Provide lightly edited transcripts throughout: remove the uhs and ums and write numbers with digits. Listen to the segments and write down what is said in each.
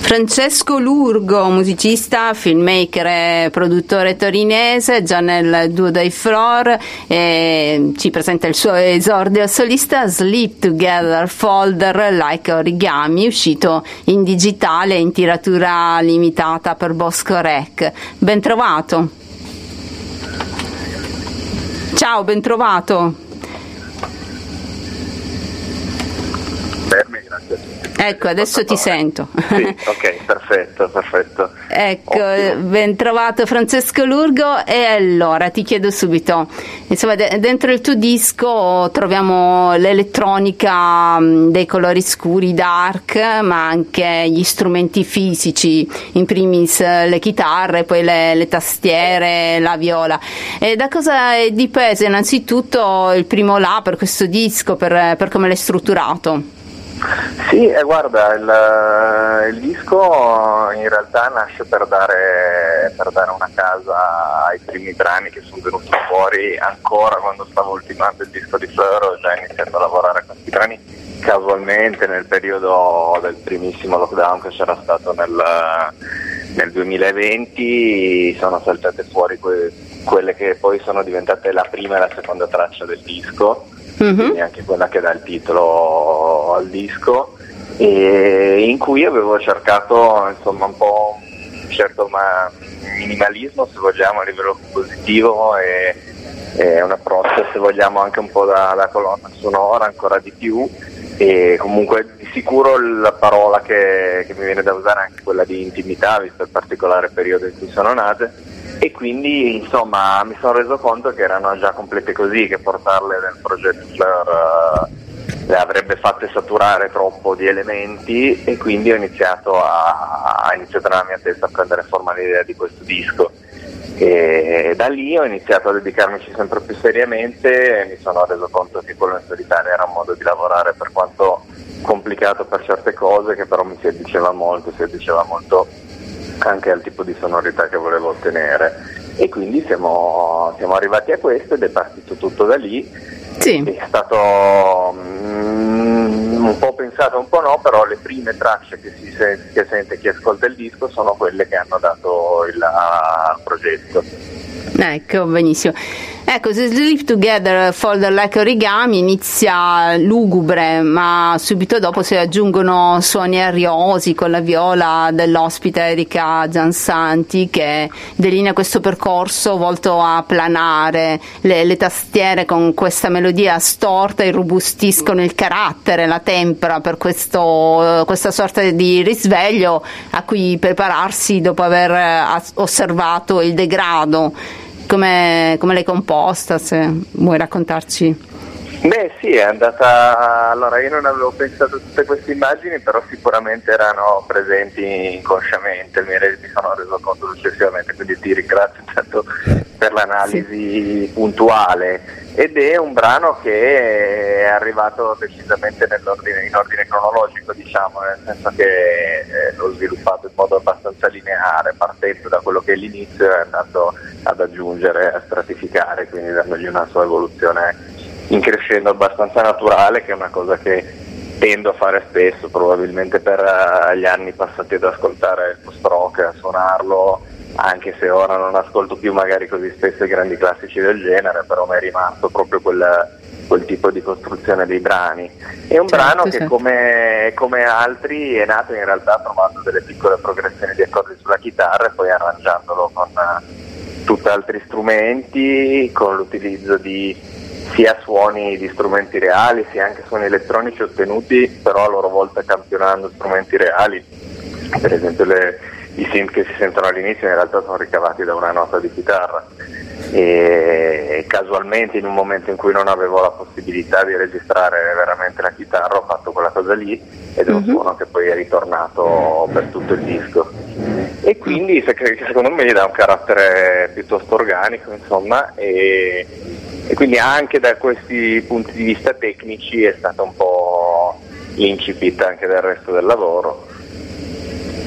Francesco Lurgo, musicista, filmmaker e produttore torinese, già nel duo dei Flor, ci presenta il suo esordio solista Sleep Together Folder Like Origami, uscito in digitale in tiratura limitata per Bosco Rec. Ben trovato. Ciao, ben trovato. Grazie a tutti. Ecco, adesso ti sento. Sì, ok, perfetto. Ecco, ottimo. Ben trovato Francesco Lurgo. E allora ti chiedo subito, insomma, dentro il tuo disco troviamo l'elettronica dei colori scuri, dark, ma anche gli strumenti fisici, in primis le chitarre, poi le tastiere, la viola. E da cosa è dipeso innanzitutto il primo là per questo disco, per come l'hai strutturato? Sì, guarda, il disco in realtà nasce per dare una casa ai primi brani che sono venuti fuori ancora quando stavo ultimando il disco di Fleur. Ho già iniziato a lavorare a questi brani casualmente nel periodo del primissimo lockdown che c'era stato nel 2020, sono saltate fuori quelle che poi sono diventate la prima e la seconda traccia del disco. Quindi anche quella che dà il titolo al disco, e in cui avevo cercato insomma un po' un certo minimalismo, se vogliamo, a livello compositivo, e un approccio, se vogliamo, anche un po' da colonna sonora ancora di più, e comunque di sicuro la parola che mi viene da usare è anche quella di intimità, visto il particolare periodo in cui sono nate. E quindi insomma mi sono reso conto che erano già complete così, che portarle nel progetto Fleur le avrebbe fatte saturare troppo di elementi, e quindi ho iniziato nella mia testa a prendere forma l'idea di questo disco, e da lì ho iniziato a dedicarmici sempre più seriamente, e mi sono reso conto che quello in solitario era un modo di lavorare, per quanto complicato per certe cose, che però mi si addiceva molto anche al tipo di sonorità che volevo ottenere, e quindi siamo arrivati a questo, ed è partito tutto da lì. Sì. È stato un po' pensato, un po' no, però le prime tracce che sente chi ascolta il disco sono quelle che hanno dato al progetto. Ecco, benissimo. Ecco, se Sleep Together Folder Like Origami inizia lugubre, ma subito dopo si aggiungono suoni ariosi con la viola dell'ospite Erika Giansanti, che delinea questo percorso volto a planare. Le tastiere con questa melodia storta irrobustiscono il carattere, la tempra per questa sorta di risveglio a cui prepararsi dopo aver osservato il degrado. Come l'hai composta, se vuoi raccontarci? Beh sì, è andata. Allora, io non avevo pensato a tutte queste immagini, però sicuramente erano presenti inconsciamente, mi sono reso conto successivamente, quindi ti ringrazio tanto per l'analisi puntuale. Ed è un brano che è arrivato decisamente in ordine cronologico, diciamo, nel senso che l'ho sviluppato in modo abbastanza lineare, partendo da quello che è l'inizio e andando ad aggiungere, a stratificare, quindi dandogli una sua evoluzione in crescendo abbastanza naturale, che è una cosa che tendo a fare spesso, probabilmente per gli anni passati ad ascoltare il post-rock, a suonarlo, anche se ora non ascolto più magari così spesso i grandi classici del genere, però mi è rimasto proprio quel tipo di costruzione dei brani. È un brano che come altri è nato in realtà trovando delle piccole progressioni di accordi sulla chitarra e poi arrangiandolo con tutti altri strumenti, con l'utilizzo di sia suoni di strumenti reali sia anche suoni elettronici ottenuti però a loro volta campionando strumenti reali. Per esempio i synth che si sentono all'inizio in realtà sono ricavati da una nota di chitarra, e casualmente in un momento in cui non avevo la possibilità di registrare veramente la chitarra ho fatto quella cosa lì, ed è un suono che poi è ritornato per tutto il disco, e quindi secondo me gli dà un carattere piuttosto organico, insomma, e quindi anche da questi punti di vista tecnici è stato un po' l'incipit anche del resto del lavoro.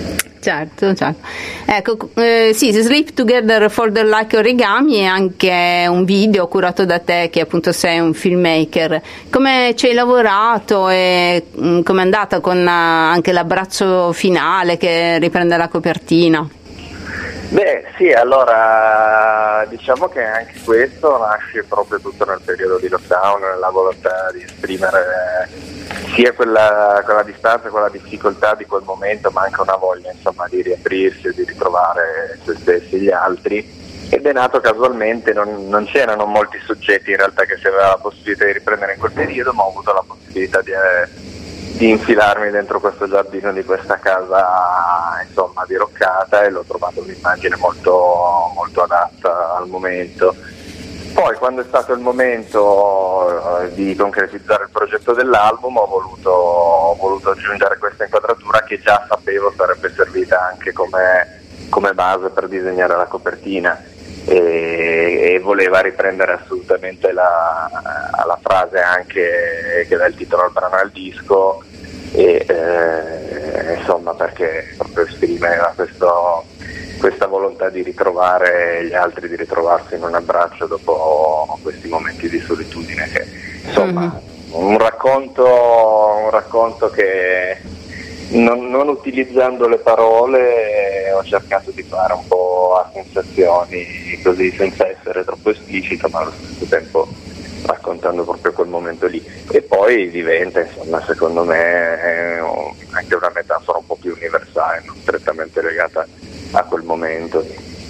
Certo, certo. Ecco, sì, Sleep Together Folder Like Origami è anche un video curato da te, che appunto sei un filmmaker. Come ci hai lavorato e come è andata con anche l'abbraccio finale che riprende la copertina? Beh, sì, allora diciamo che anche questo nasce proprio tutto nel periodo di lockdown, nella volontà di esprimere sia quella distanza, quella difficoltà di quel momento, ma anche una voglia, insomma, di riaprirsi e di ritrovare se stessi e gli altri. Ed è nato casualmente, non c'erano molti soggetti in realtà che si aveva la possibilità di riprendere in quel periodo, ma ho avuto la possibilità di infilarmi dentro questo giardino di questa casa, insomma, diroccata, e l'ho trovato un'immagine molto, molto adatta al momento. Poi, quando è stato il momento di concretizzare il progetto dell'album, ho voluto aggiungere questa inquadratura che già sapevo sarebbe servita anche come base per disegnare la copertina, e voleva riprendere assolutamente la frase anche che dà il titolo al brano e al disco, e insomma, perché proprio esprimeva questa volontà di ritrovare gli altri, di ritrovarsi in un abbraccio dopo questi momenti di solitudine, che insomma un racconto che non utilizzando le parole ho cercato di fare un po' a sensazioni, così, senza essere troppo esplicito, ma allo stesso tempo raccontando proprio quel momento lì. E poi diventa, insomma, secondo me anche una metafora un po' più universale, non strettamente legata a quel momento.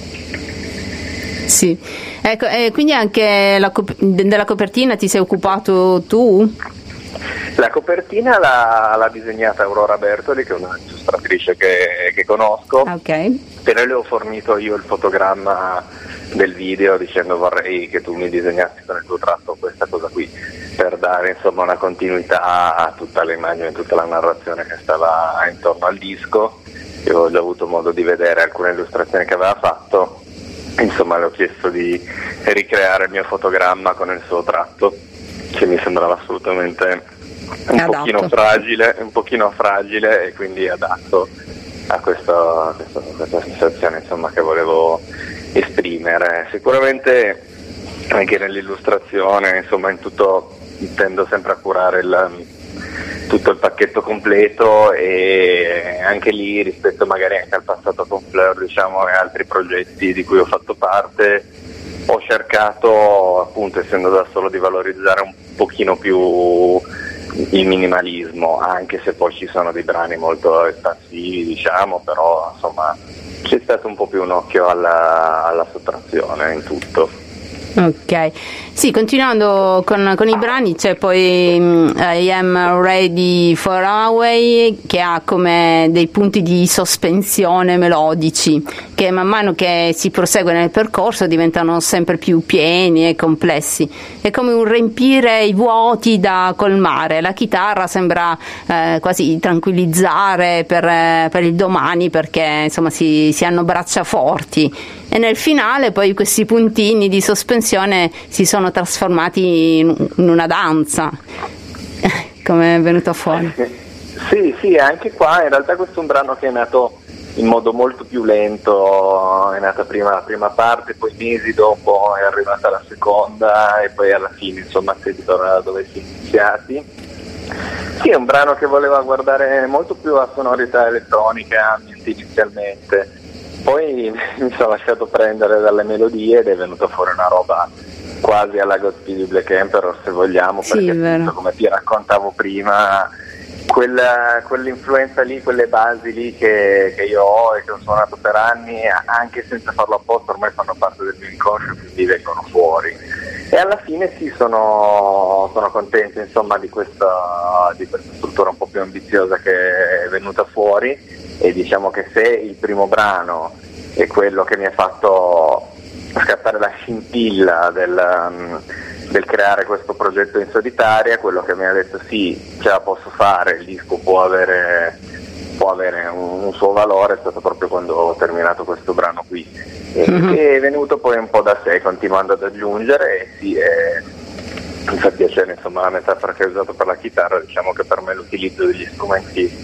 Sì, ecco, quindi anche della copertina ti sei occupato tu? La copertina l'ha disegnata Aurora Bertoli, che è una illustratrice che conosco. Okay. Però le ho fornito io il fotogramma del video, dicendo: vorrei che tu mi disegnassi con il tuo tratto questa cosa qui, per dare, insomma, una continuità a tutta l'immagine, tutta la narrazione che stava intorno al disco. Io ho già avuto modo di vedere alcune illustrazioni che aveva fatto, insomma le ho chiesto di ricreare il mio fotogramma con il suo tratto, che mi sembrava assolutamente un pochino fragile e quindi adatto a questa sensazione, insomma, che volevo esprimere. Sicuramente anche nell'illustrazione, insomma, in tutto tendo sempre a curare tutto il pacchetto completo, e anche lì, rispetto magari anche al passato con Fleur, diciamo, e altri progetti di cui ho fatto parte, ho cercato, appunto, essendo da solo, di valorizzare un pochino più il minimalismo, anche se poi ci sono dei brani molto espansivi, diciamo, però insomma c'è stato un po' più un occhio alla sottrazione in tutto. Ok, sì, continuando con i brani c'è poi I Am Ready for Away, che ha come dei punti di sospensione melodici che man mano che si prosegue nel percorso diventano sempre più pieni e complessi. È come un riempire i vuoti da colmare. La chitarra sembra quasi tranquillizzare per il domani, perché insomma si hanno braccia forti, e nel finale poi questi puntini di sospensione si sono trasformati in una danza. Come è venuto fuori? Sì, anche qua in realtà questo è un brano che è nato in modo molto più lento. È nata prima la prima parte, poi mesi dopo è arrivata la seconda, e poi alla fine, insomma, si ritorna da dove si è iniziati. Sì, è un brano che voleva guardare molto più a sonorità elettroniche, ambient inizialmente. Poi mi sono lasciato prendere dalle melodie ed è venuta fuori una roba quasi alla Godspeed di Black Emperor, se vogliamo, perché appunto, come ti raccontavo prima, quell'influenza lì, quelle basi lì che io ho e che ho suonato per anni, anche senza farlo apposta, ormai fanno parte del mio inconscio, quindi vengono fuori. E alla fine sì, sono contento, insomma, di questa struttura un po' più ambiziosa che è venuta fuori. E diciamo che se il primo brano è quello che mi ha fatto scattare la scintilla del creare questo progetto in solitaria, quello che mi ha detto sì, ce la posso fare, il disco può avere un suo valore, è stato proprio quando ho terminato questo brano qui, e è venuto poi un po' da sé, continuando ad aggiungere. E sì, mi fa piacere, insomma, la metafora che hai usato per la chitarra. Diciamo che per me l'utilizzo degli strumenti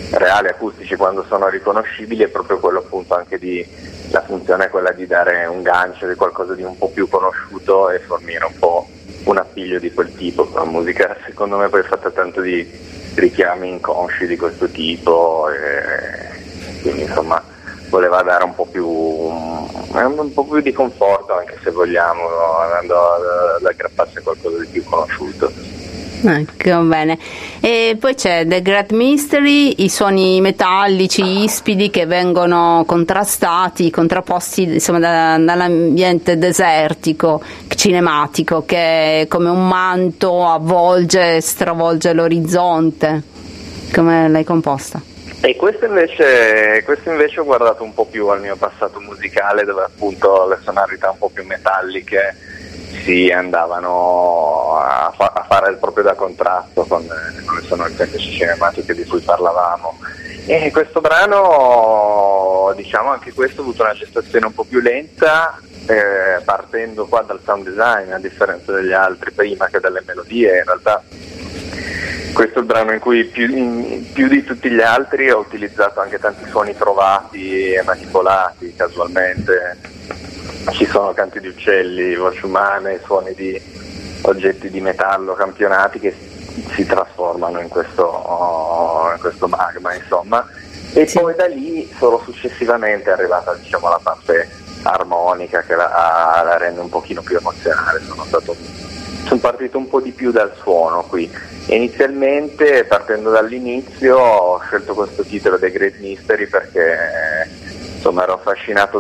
reali acustici quando sono riconoscibili, è proprio quello appunto anche la funzione è quella di dare un gancio di qualcosa di un po' più conosciuto e fornire un po' un appiglio di quel tipo. La musica secondo me poi è fatta tanto di richiami inconsci di questo tipo, e quindi insomma voleva dare un po' più di conforto, anche se vogliamo, andando ad aggrapparsi a qualcosa di più conosciuto. Ecco, bene. E poi c'è The Great Mystery, i suoni metallici, ispidi che vengono contrapposti insomma dall'ambiente desertico, cinematico, che come un manto avvolge e stravolge l'orizzonte. Come l'hai composta? E questo invece ho guardato un po' più al mio passato musicale, dove appunto le sonorità un po' più metalliche si andavano a fare proprio da contrasto con le sonorità cinematiche di cui parlavamo. E questo brano, diciamo, anche questo ha avuto una gestazione un po' più lenta, partendo qua dal sound design, a differenza degli altri, prima che dalle melodie. In realtà questo è il brano in cui più di tutti gli altri ho utilizzato anche tanti suoni trovati e manipolati casualmente. Ci sono canti di uccelli, voci umane, suoni di oggetti di metallo campionati che si trasformano in questo magma, insomma. E sì. Poi da lì solo successivamente è arrivata, diciamo, la parte armonica che la rende un pochino più emozionale. Sono partito un po' di più dal suono qui. Inizialmente, partendo dall'inizio, ho scelto questo titolo The Great Mystery perché insomma ero affascinato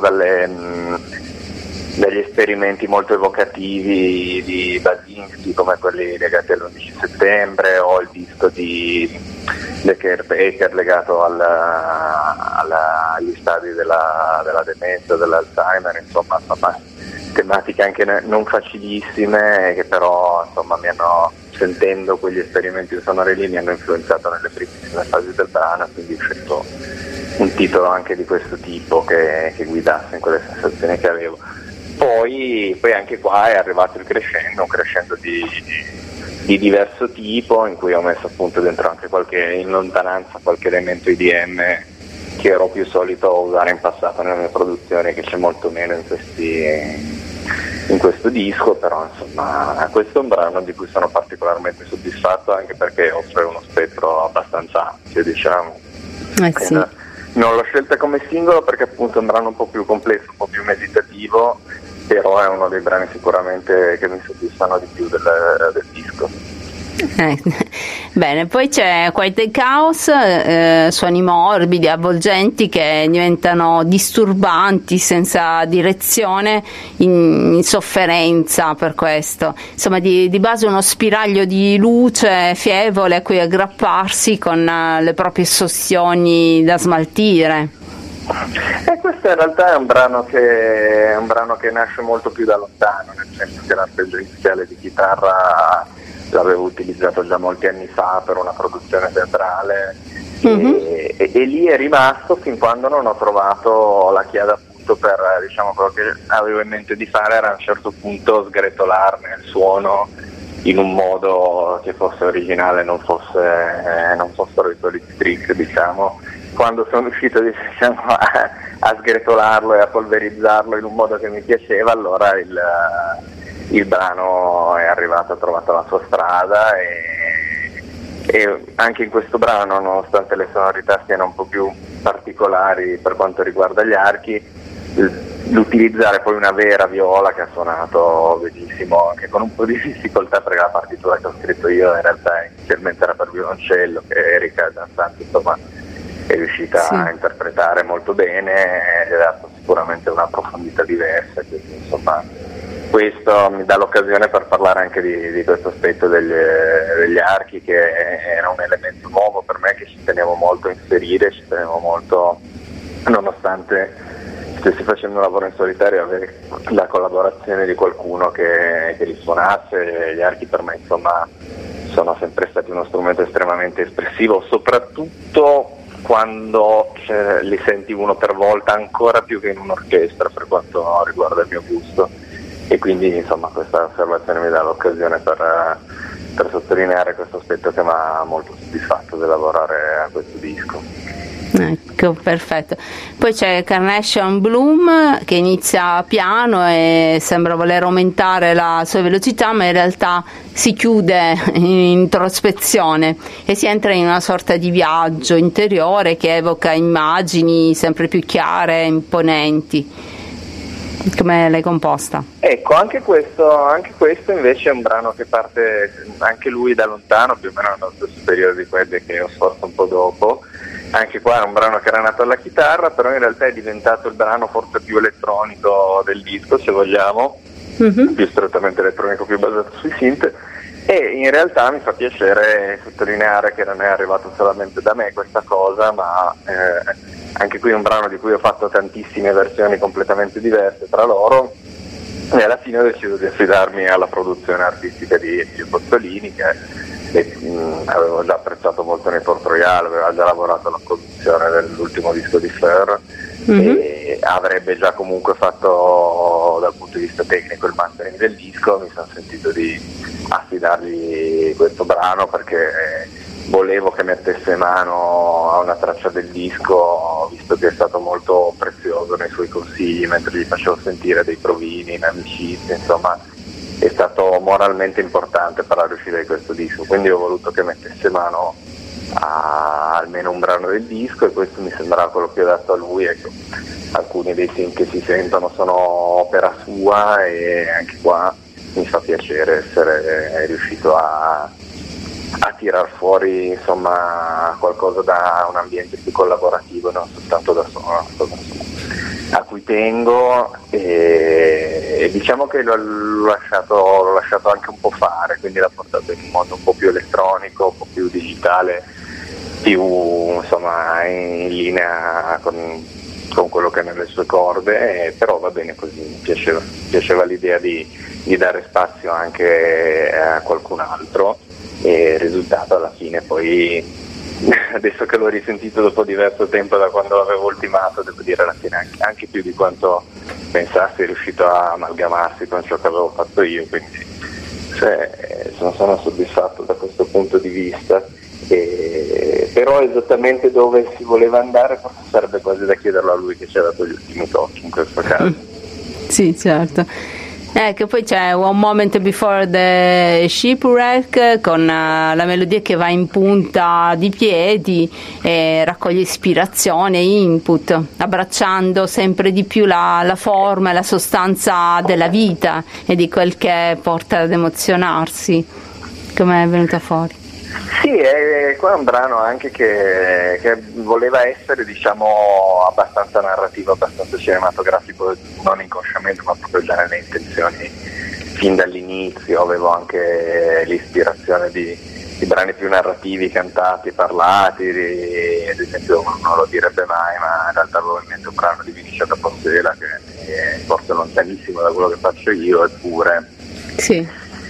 dagli esperimenti molto evocativi di Basinski, come quelli legati all'11 settembre, o il disco di Kurt Baker legato agli stadi della demenza, dell'Alzheimer, insomma tematiche anche non facilissime, che però insomma sentendo quegli esperimenti sonori lì mi hanno influenzato nelle primissime fasi del brano, quindi ho scelto un titolo anche di questo tipo che guidasse in quelle sensazioni che avevo. Poi anche qua è arrivato un crescendo di diverso tipo, in cui ho messo appunto dentro anche in lontananza qualche elemento IDM che ero più solito usare in passato nelle mie produzioni, che c'è molto meno in questo disco, però insomma questo è un brano di cui sono particolarmente soddisfatto, anche perché offre uno spettro abbastanza ampio, diciamo. Sì. Non l'ho scelta come singolo perché appunto è un brano un po' più complesso, un po' più meditativo, però è uno dei brani sicuramente che mi soddisfano di più del disco. Bene, poi c'è Quiet Chaos, suoni morbidi, avvolgenti che diventano disturbanti, senza direzione, in sofferenza per questo. Insomma, di base uno spiraglio di luce fievole a cui aggrapparsi con le proprie ossessioni da smaltire. E questo in realtà è un brano che nasce molto più da lontano, nel senso che l'arpeggio iniziale di chitarra l'avevo utilizzato già molti anni fa per una produzione teatrale, e lì è rimasto fin quando non ho trovato la chiave appunto per, diciamo, quello che avevo in mente di fare era a un certo punto sgretolarne il suono in un modo che fosse originale, non fossero i soliti trick, diciamo. Quando sono riuscito, diciamo, a sgretolarlo e a polverizzarlo in un modo che mi piaceva, allora il brano è arrivato, ha trovato la sua strada, e anche in questo brano, nonostante le sonorità siano un po' più particolari per quanto riguarda gli archi, l'utilizzare poi una vera viola che ha suonato benissimo, anche con un po' di difficoltà, perché la partitura che ho scritto io in realtà inizialmente era per violoncello, che Erika Giansanti insomma è riuscita a interpretare molto bene ed ha dato sicuramente una profondità diversa, quindi insomma questo mi dà l'occasione per parlare anche di questo aspetto degli archi, che era un elemento nuovo per me, che ci tenevo molto a inserire, ci tenevo molto, nonostante stessi facendo un lavoro in solitario, avere la collaborazione di qualcuno che li suonasse. Gli archi per me insomma sono sempre stati uno strumento estremamente espressivo, soprattutto quando li senti uno per volta, ancora più che in un'orchestra per quanto riguarda il mio gusto, e quindi insomma questa osservazione mi dà l'occasione per per sottolineare questo aspetto che mi ha molto soddisfatto di lavorare a questo disco. Ecco, perfetto. Poi c'è Carnation Bloom che inizia piano e sembra voler aumentare la sua velocità, ma in realtà si chiude in introspezione e si entra in una sorta di viaggio interiore che evoca immagini sempre più chiare e imponenti. Come l'hai composta? Ecco, anche questo invece è un brano che parte anche lui da lontano, più o meno nello stesso periodo di quelli che ho sforzo un po' dopo. Anche qua era un brano che era nato alla chitarra, però in realtà è diventato il brano forse più elettronico del disco, se vogliamo, più strettamente elettronico, più basato sui synth, e in realtà mi fa piacere sottolineare che non è arrivato solamente da me questa cosa, ma anche qui è un brano di cui ho fatto tantissime versioni completamente diverse tra loro, e alla fine ho deciso di affidarmi alla produzione artistica di Gio Pozzolini, che avevo già apprezzato molto nei Port Royal, aveva già lavorato alla produzione dell'ultimo disco di Fer, e avrebbe già comunque fatto dal punto di vista tecnico il mastering del disco. Mi sono sentito di affidargli questo brano perché volevo che mettesse mano a una traccia del disco, visto che è stato molto prezioso nei suoi consigli mentre gli facevo sentire dei provini in amicizia, insomma è stato moralmente importante per la riuscita di questo disco, quindi ho voluto che mettesse mano a almeno un brano del disco, e questo mi sembrava quello più adatto a lui. Ecco, alcuni dei synth che si sentono sono opera sua, e anche qua mi fa piacere essere riuscito a tirar fuori insomma qualcosa da un ambiente più collaborativo, non soltanto da solo, a cui tengo, e diciamo che l'ho lasciato anche un po' fare, quindi l'ho portato in un modo un po' più elettronico, un po' più digitale, più insomma in linea con quello che è nelle sue corde, però va bene così. Mi piaceva l'idea di dare spazio anche a qualcun altro, e il risultato alla fine poi, adesso che l'ho risentito dopo diverso tempo da quando l'avevo ultimato, devo dire alla fine anche più di quanto pensassi è riuscito a amalgamarsi con ciò che avevo fatto io, quindi sono soddisfatto da questo punto di vista. Però esattamente dove si voleva andare forse sarebbe quasi da chiederlo a lui, che ci ha dato gli ultimi tocchi in questo caso. Sì, certo. Che poi c'è One Moment Before the Shipwreck con la melodia che va in punta di piedi e raccoglie ispirazione e input, abbracciando sempre di più la forma e la sostanza della vita e di quel che porta ad emozionarsi. Come è venuta fuori? Sì, qua è un brano anche che voleva essere, diciamo, abbastanza narrativo, abbastanza cinematografico, non inconsciamente ma proprio già nelle intenzioni fin dall'inizio. Avevo anche l'ispirazione di brani più narrativi, cantati, parlati, ad esempio non lo direbbe mai, ma in realtà avevo in mente un brano di Vinicia da Portela che è forse lontanissimo da quello che faccio io, eppure sì.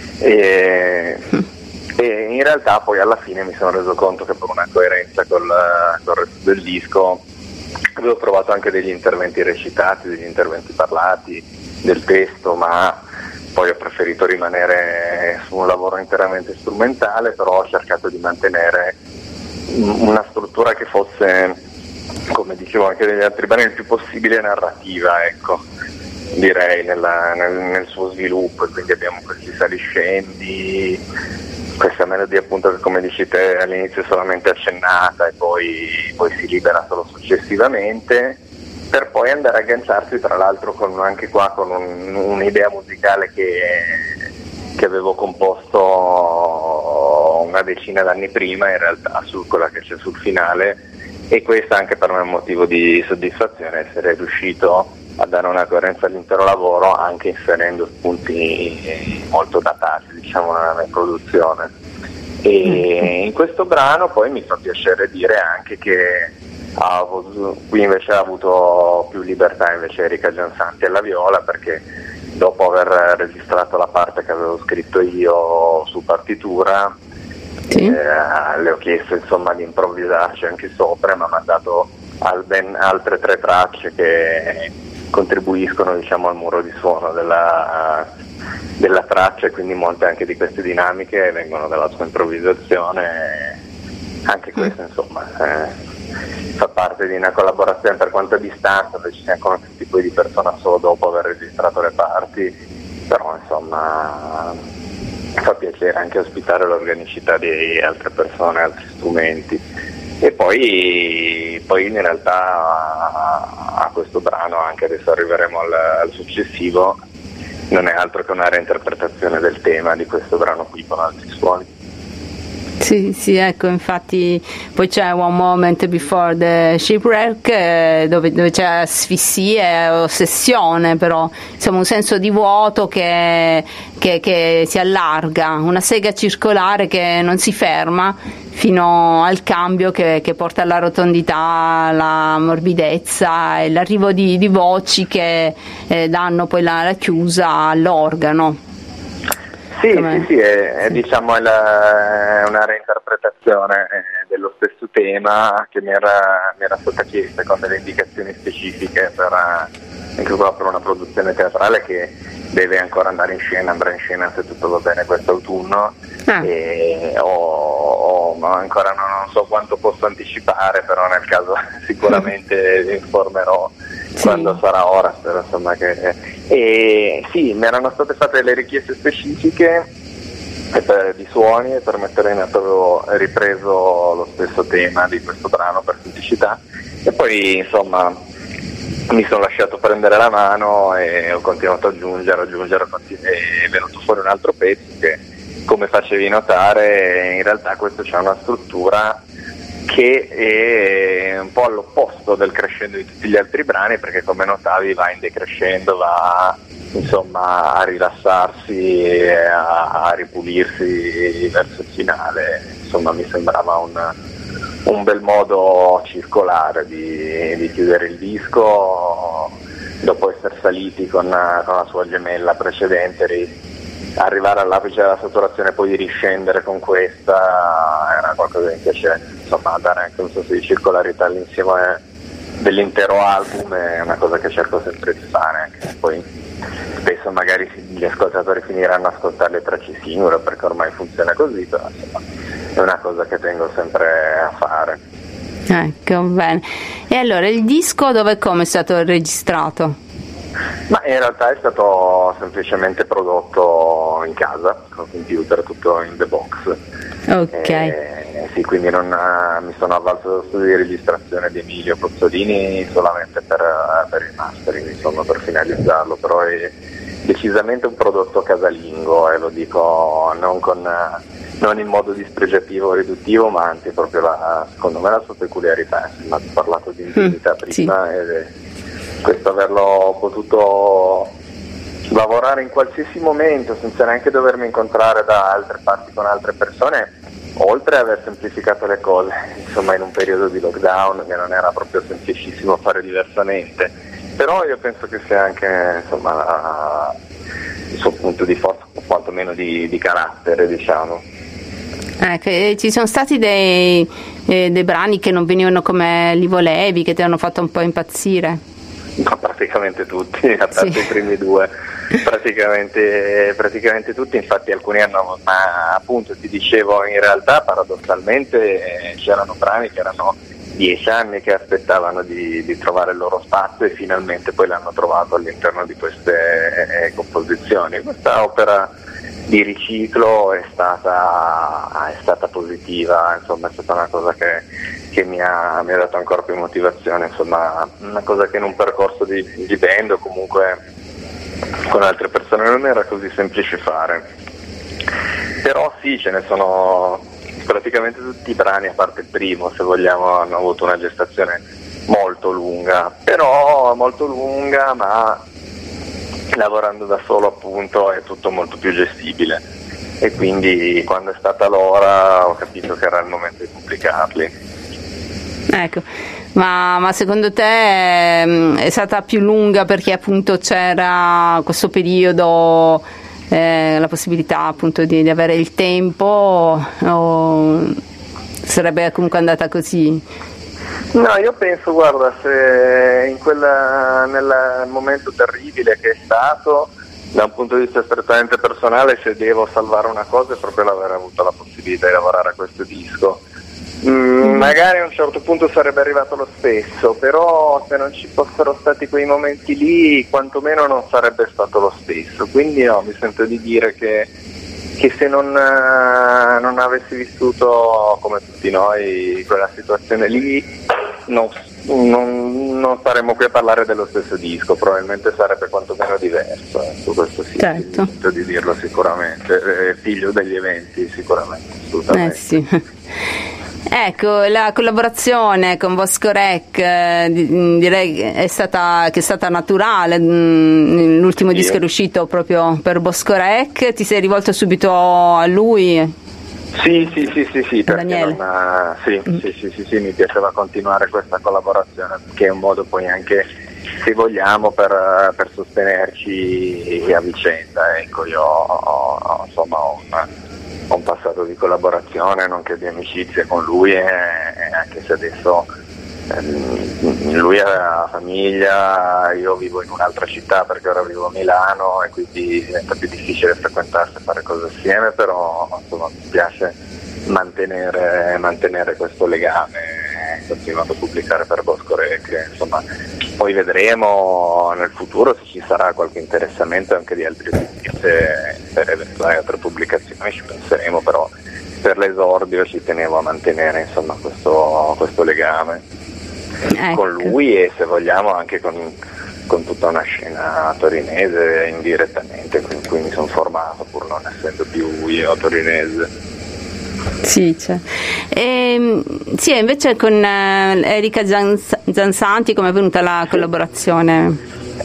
E in realtà poi alla fine mi sono reso conto che per una coerenza col resto del disco avevo provato anche degli interventi recitati, degli interventi parlati del testo, ma poi ho preferito rimanere su un lavoro interamente strumentale, però ho cercato di mantenere una struttura che fosse, come dicevo anche negli altri brani, il più possibile narrativa, ecco, direi nel suo sviluppo. E quindi abbiamo questi saliscendi, questa melodia appunto che, come dici te, all'inizio è solamente accennata e poi si libera solo successivamente, per poi andare a agganciarsi tra l'altro anche qua con un'idea musicale che avevo composto una decina d'anni prima, in realtà, su quella che c'è sul finale, e questo anche per me è un motivo di soddisfazione, essere riuscito a dare una coerenza all'intero lavoro, anche inserendo spunti molto datati, diciamo, nella mia produzione. E in questo brano poi mi fa piacere dire anche che qui invece ha avuto più libertà invece Erika Giansanti alla viola, perché dopo aver registrato la parte che avevo scritto io su partitura, sì, le ho chiesto insomma di improvvisarci anche sopra, e mi ha mandato ben altre 3 tracce che contribuiscono, diciamo, al muro di suono della traccia, e quindi molte anche di queste dinamiche vengono dalla sua improvvisazione. Anche questo insomma fa parte di una collaborazione per quanto a distanza, dove ci siamo conosciuti poi di persona solo dopo aver registrato le parti, però insomma fa piacere anche ospitare l'organicità di altre persone, altri strumenti. E poi in realtà a questo brano, anche adesso arriveremo al successivo, non è altro che una reinterpretazione del tema di questo brano qui con altri suoni. Sì, ecco, infatti poi c'è One Moment Before the Shipwreck, dove c'è asfissia e ossessione, però insomma un senso di vuoto che si allarga, una sega circolare che non si ferma fino al cambio che porta alla rotondità, alla morbidezza e l'arrivo di voci che danno poi la chiusa all'organo. Sì, è diciamo è una reinterpretazione dello stesso tema che mi era stata chiesta, con delle indicazioni specifiche anche qua per una produzione teatrale che deve ancora andrà in scena se tutto va bene quest'autunno. Ma ancora non so quanto posso anticipare, però nel caso sicuramente vi informerò quando sarà ora, spero insomma sì, mi erano state fatte delle richieste specifiche di suoni, e per mettere in atto avevo ripreso lo stesso tema di questo brano per semplicità, e poi insomma mi sono lasciato prendere la mano e ho continuato ad aggiungere, è venuto fuori un altro pezzo che, come facevi notare, in realtà questo c'ha una struttura che è un po' all'opposto del crescendo di tutti gli altri brani, perché come notavi va in decrescendo, va insomma a rilassarsi e a ripulirsi verso il finale. Insomma mi sembrava un bel modo circolare di chiudere il disco, dopo essere saliti con la sua gemella precedente, arrivare all'apice della saturazione e poi riscendere con questa era qualcosa che mi piace, insomma dare anche un senso di circolarità all'insieme dell'intero album, è una cosa che cerco sempre di fare, anche se poi spesso magari gli ascoltatori finiranno a ascoltare le tracce singole perché ormai funziona così, però insomma è una cosa che tengo sempre a fare. Ecco, bene. E allora il disco dove e come è stato registrato? Ma in realtà è stato semplicemente prodotto in casa, con computer, tutto in the box. Ok. Sì, quindi non mi sono avvalso dello studio di registrazione di Emilio Pozzolini solamente per il mastering, insomma, per finalizzarlo, però è decisamente un prodotto casalingo, e lo dico non in modo dispregiativo o riduttivo, ma anche proprio secondo me la sua peculiarità. Insomma, ho parlato di intimità prima, sì. Questo averlo potuto lavorare in qualsiasi momento senza neanche dovermi incontrare da altre parti con altre persone, oltre ad aver semplificato le cose, insomma in un periodo di lockdown che non era proprio semplicissimo fare diversamente, però io penso che sia anche insomma il suo punto di forza, o quantomeno di carattere, diciamo. Ci sono stati dei brani che non venivano come li volevi, che ti hanno fatto un po' impazzire? Ma praticamente tutti, a parte i primi due, praticamente tutti, infatti alcuni hanno, ma appunto ti dicevo, in realtà paradossalmente c'erano brani che erano 10 anni che aspettavano di trovare il loro spazio, e finalmente poi l'hanno trovato all'interno di queste composizioni. Questa opera di riciclo è stata positiva, insomma è stata una cosa che mi ha dato ancora più motivazione, insomma una cosa che in un percorso di band o comunque con altre persone non era così semplice fare, però sì, ce ne sono praticamente tutti i brani, a parte il primo, se vogliamo, hanno avuto una gestazione molto lunga, ma lavorando da solo appunto è tutto molto più gestibile, e quindi quando è stata l'ora ho capito che era il momento di pubblicarli. Ecco, ma secondo te è stata più lunga perché appunto c'era questo periodo, la possibilità appunto di avere il tempo, o sarebbe comunque andata così? No, io penso, guarda, se nel momento terribile che è stato, da un punto di vista strettamente personale, se devo salvare una cosa è proprio l'aver avuto la possibilità di lavorare a questo disco. Magari a un certo punto sarebbe arrivato lo stesso, però se non ci fossero stati quei momenti lì, quantomeno non sarebbe stato lo stesso. Quindi no, mi sento di dire che se non avessi vissuto, come tutti noi, quella situazione lì, non saremmo qui a parlare dello stesso disco, probabilmente sarebbe quantomeno diverso, su questo sì, certo. Mi sento di dirlo sicuramente, figlio degli eventi sicuramente, assolutamente. Sì. Ecco, la collaborazione con Bosco Rec direi che è stata naturale. L'ultimo disco è uscito proprio per Bosco Rec. Ti sei rivolto subito a lui? Sì, perché sì, mi piaceva continuare questa collaborazione, che è un modo poi anche, se vogliamo, per sostenerci a vicenda. Ecco, io ho un passato di collaborazione, nonché di amicizia con lui, e anche se adesso lui ha famiglia, io vivo in un'altra città perché ora vivo a Milano e quindi diventa più difficile frequentarsi e fare cose assieme, però insomma mi piace mantenere questo legame, continuando a pubblicare per Bosco Rec, insomma. Poi vedremo nel futuro se ci sarà qualche interessamento anche di altri artisti per eventuali altre pubblicazioni, ci penseremo, però per l'esordio ci tenevo a mantenere insomma questo legame con lui, e se vogliamo anche con tutta una scena torinese indirettamente, con cui mi sono formato pur non essendo più io torinese. Sì, cioè. Sì, invece con Erika Giansanti come è venuta la collaborazione?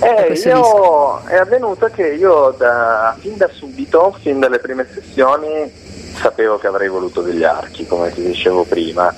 È avvenuto che io fin da subito, fin dalle prime sessioni, sapevo che avrei voluto degli archi, come ti dicevo prima,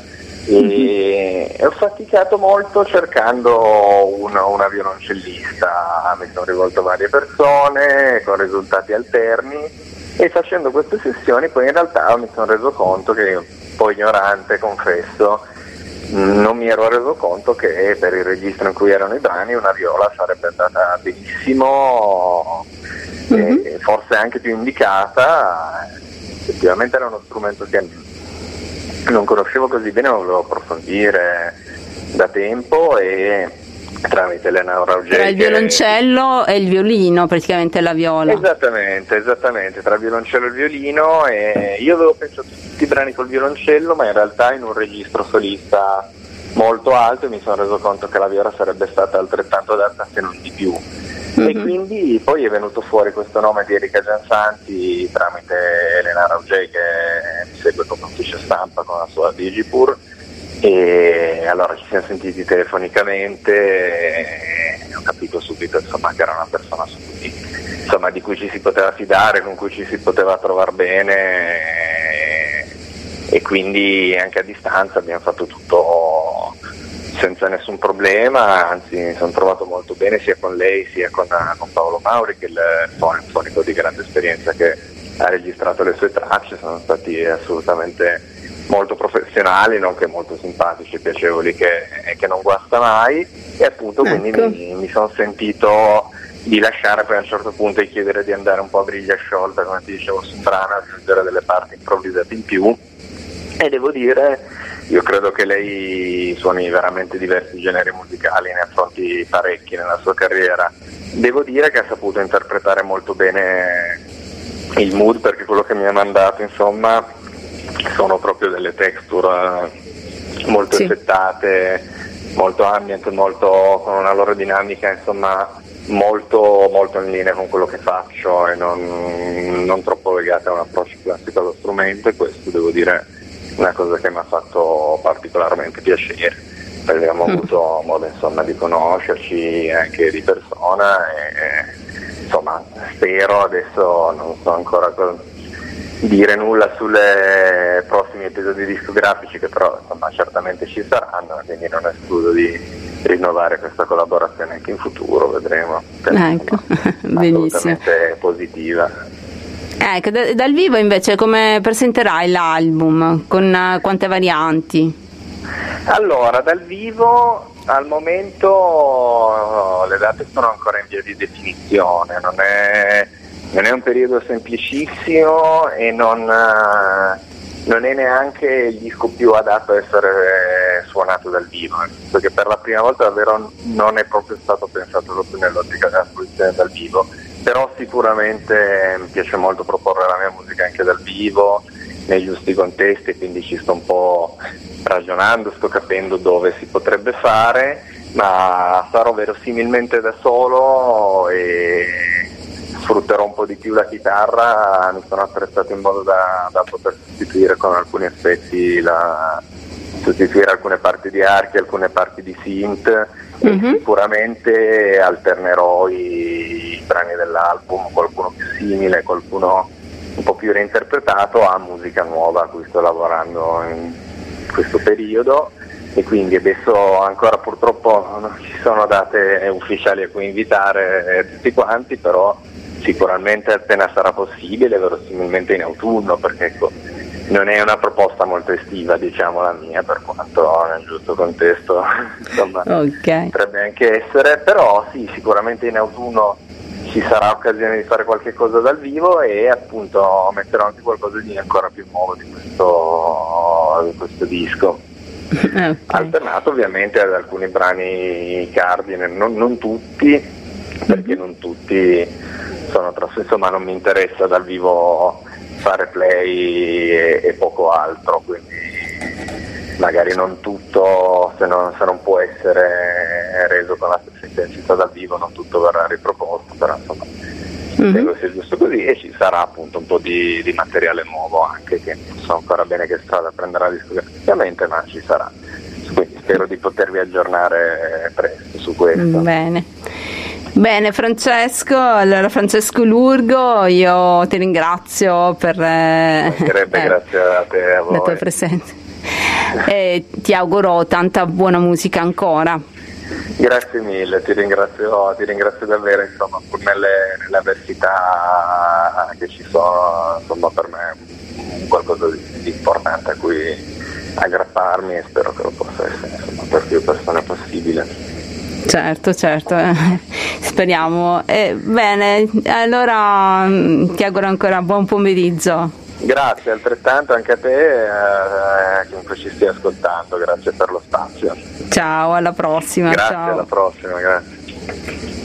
e ho faticato molto cercando una violoncellista, mi sono rivolto a varie persone con risultati alterni, e facendo queste sessioni poi in realtà mi sono reso conto che, un po' ignorante confesso, non mi ero reso conto che per il registro in cui erano i brani una viola sarebbe andata benissimo, e forse anche più indicata. Effettivamente era uno strumento che non conoscevo così bene, ma volevo approfondire da tempo, e tramite Elena Raugé. Tra il violoncello e il violino, praticamente la viola. Esattamente, tra il violoncello e il violino, e io avevo pensato tutti i brani col violoncello, ma in realtà in un registro solista molto alto, e mi sono reso conto che la viola sarebbe stata altrettanto adatta, se non di più. E quindi poi è venuto fuori questo nome di Erika Giansanti tramite Elena Raugé, che mi segue come ufficio stampa con la sua Digipur, e allora ci siamo sentiti telefonicamente e ho capito subito insomma che era una persona di cui ci si poteva fidare, con cui ci si poteva trovare bene, e quindi anche a distanza abbiamo fatto tutto senza nessun problema, anzi mi sono trovato molto bene sia con lei sia con Paolo Mauri, che è il fonico di grande esperienza che ha registrato le sue tracce. Sono stati assolutamente molto professionali, nonché molto simpatici e piacevoli, che non guasta mai, e appunto quindi mi sono sentito di lasciare poi a un certo punto e chiedere di andare un po' a briglia sciolta, come ti dicevo su brano, aggiungere delle parti improvvisate in più, e devo dire, io credo che lei suoni veramente diversi generi musicali, ne affronti parecchi nella sua carriera. Devo dire che ha saputo interpretare molto bene il mood, perché quello che mi ha mandato insomma sono proprio delle texture molto effettate, molto ambient, molto con una loro dinamica insomma molto in linea con quello che faccio, e non troppo legate a un approccio classico allo strumento, e questo devo dire è una cosa che mi ha fatto particolarmente piacere, perché abbiamo avuto modo insomma di conoscerci anche di persona, e insomma spero, adesso non so ancora dire nulla sulle prossimi episodi discografici, che però insomma certamente ci saranno, quindi non escludo di rinnovare questa collaborazione anche in futuro, vedremo. Ecco, benissimo. Assolutamente positiva. Ecco, dal vivo invece come presenterai l'album? Con quante varianti? Allora, dal vivo al momento le date sono ancora in via di definizione, non è un periodo semplicissimo e non è neanche il disco più adatto a essere suonato dal vivo, perché per la prima volta davvero non è proprio stato pensato proprio nell'ottica della fruizione dal vivo, però sicuramente mi piace molto proporre la mia musica anche dal vivo, nei giusti contesti, quindi ci sto un po' ragionando, sto capendo dove si potrebbe fare, ma sarò verosimilmente da solo e sfrutterò un po' di più la chitarra. Mi sono attrezzato in modo da poter sostituire con alcuni effetti, sostituire alcune parti di archi, alcune parti di synth, e sicuramente alternerò i brani dell'album, qualcuno più simile, qualcuno un po' più reinterpretato, a musica nuova a cui sto lavorando in questo periodo, e quindi adesso ancora purtroppo non ci sono date ufficiali a cui invitare tutti quanti, però sicuramente appena sarà possibile, verosimilmente in autunno, perché ecco, non è una proposta molto estiva, diciamo, la mia, per quanto nel giusto contesto insomma potrebbe anche essere, però sì, sicuramente in autunno ci sarà occasione di fare qualche cosa dal vivo, e appunto metterò anche qualcosa di ancora più nuovo di questo disco. Alternato ovviamente ad alcuni brani cardine, non tutti, perché non tutti sono insomma non mi interessa dal vivo fare play e poco altro, quindi magari non tutto, se non può essere reso con la stessa intensità dal vivo, non tutto verrà riproposto, però insomma credo sia giusto così, e ci sarà appunto un po' di materiale nuovo anche, che non so ancora bene che strada prenderà discograficamente, ma ci sarà, quindi spero di potervi aggiornare presto su questo. Bene Francesco, allora Francesco Lurgo, io ti ringrazio per grazie a te, a voi, la tua presenza, e ti auguro tanta buona musica ancora. Grazie mille, ti ringrazio davvero, insomma, pur nelle avversità che ci sono, insomma, per me è qualcosa di importante a cui aggrapparmi, e spero che lo possa essere, insomma, per più persone possibile. Certo, speriamo. Bene, allora ti auguro ancora buon pomeriggio. Grazie, altrettanto anche a te, chiunque ci stia ascoltando, grazie per lo spazio. Ciao, alla prossima. Grazie, ciao. Alla prossima, grazie.